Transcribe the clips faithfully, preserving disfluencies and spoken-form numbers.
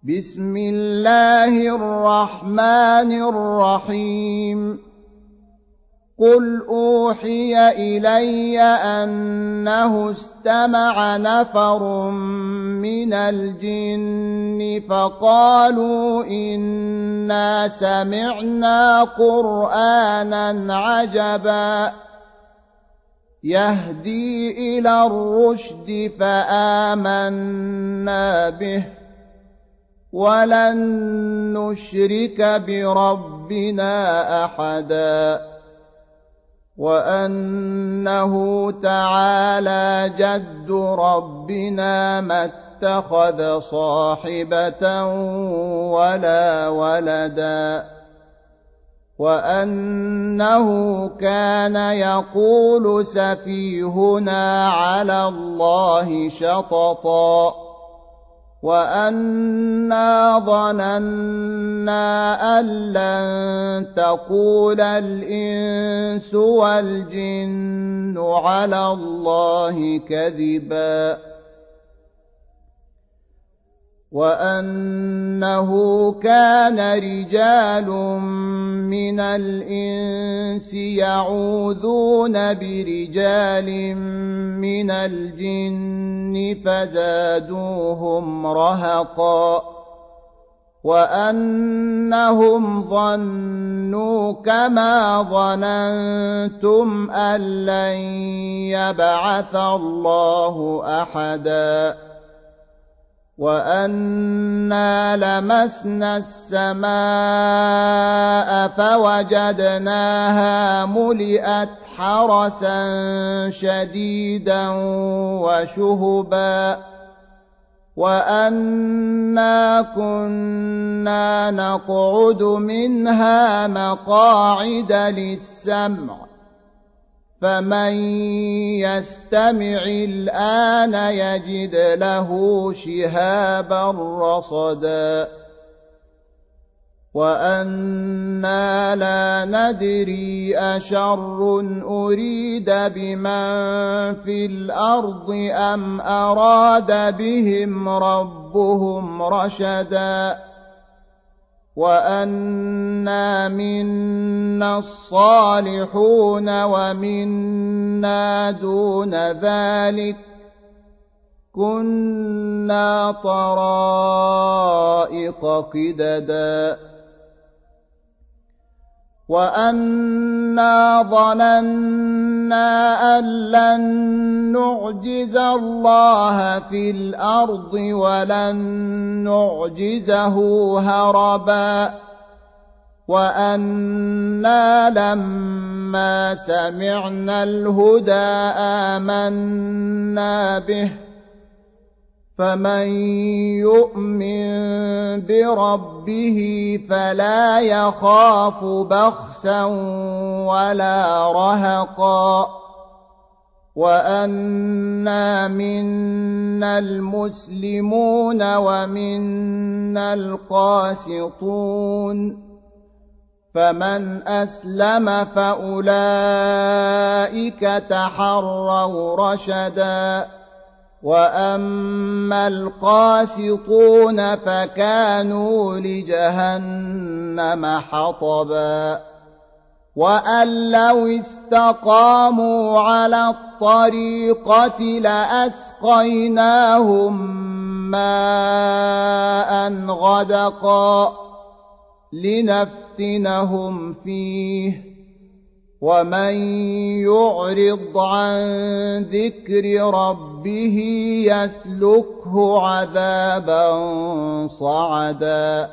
بسم الله الرحمن الرحيم قل أوحي إلي أنه استمع نفر من الجن فقالوا إنا سمعنا قرآنا عجبا يهدي إلى الرشد فآمنا به ولن نشرك بربنا أحدا وأنه تعالى جد ربنا ما اتخذ صاحبة ولا ولدا وأنه كان يقول سفيهنا على الله شططا وأنا ظننا أن لن تقول الإنس والجن على الله كذبا وأنه كان رجال من الإنس يعوذون برجال من الجن فزادوهم رهقا وأنهم ظنوا كما ظننتم أن لن يبعث الله أحدا وأنا لمسنا السماء فوجدناها ملئت حرسا شديدا وشهبا وأنا كنا نقعد منها مقاعد للسمع فمن يستمع الآن يجد له شهابا رصدا وأنا لا ندري أشر أريد بمن في الأرض أم أراد بهم ربهم رشدا وأنا منا الصالحون ومنا دون ذلك كنا طرائق قددا وأنا ظننا أن لن نعجز الله في الأرض ولن نعجزه هربا وأنا لما سمعنا الهدى آمنا به فمن يؤمن بربه فلا يخاف بخسا ولا رهقا وأنا منا المسلمون ومنا القاسطون فمن أسلم فأولئك تحروا رشدا وأما القاسطون فكانوا لجهنم حطبا وأن لو استقاموا على الطريقة لأسقيناهم ماء غدقا لنفتنهم فيه ومن يعرض عن ذكر ربه يسلكه عذابا صعدا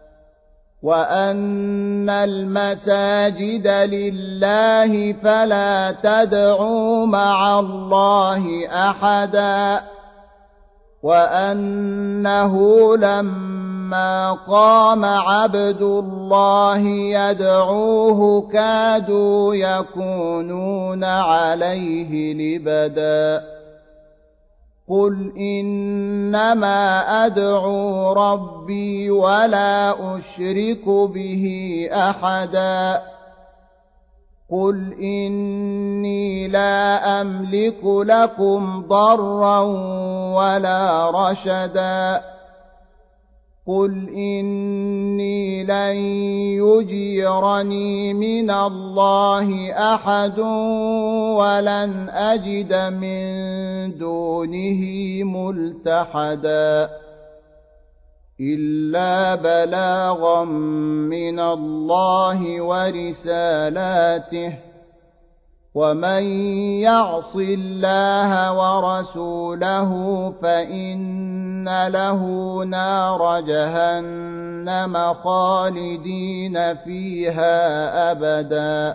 وأن المساجد لله فلا تدعوا مع الله أحدا وأنه لما قام عبد الله يدعوه كادوا يكونون عليه لبدا قل إنما أدعو ربي ولا أشرك به أحدا قل إني لا أملك لكم ضرا ولا رشدا قل إني لن يجيرني من الله أحد ولن أجد من دونه ملتحدا إلا بلاغا من الله ورسالاته ومن يعص الله ورسوله فإن له نار جهنم خالدين فيها أبدا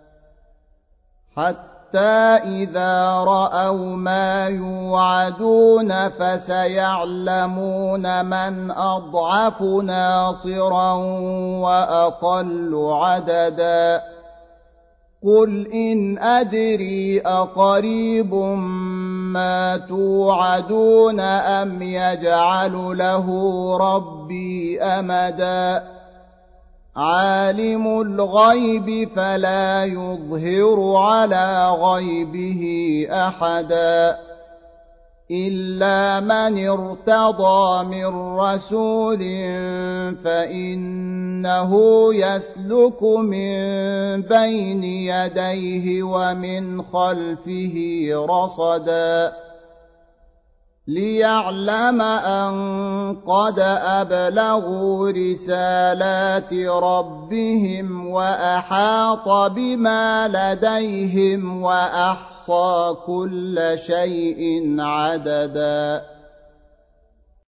حتى إذا رأوا ما يوعدون فسيعلمون من أضعف ناصرا وأقل عددا قل إن أدري أقريب ما توعدون أم يجعل له ربي أمدا عالم الغيب فلا يظهر على غيبه أحدا إلا من ارتضى من رسول فإنه يسلك من بين يديه ومن خلفه رصدا ليعلم أن قد أبلغوا رسالات ربهم وأحاط بما لديهم وأحصى كل شيء عددا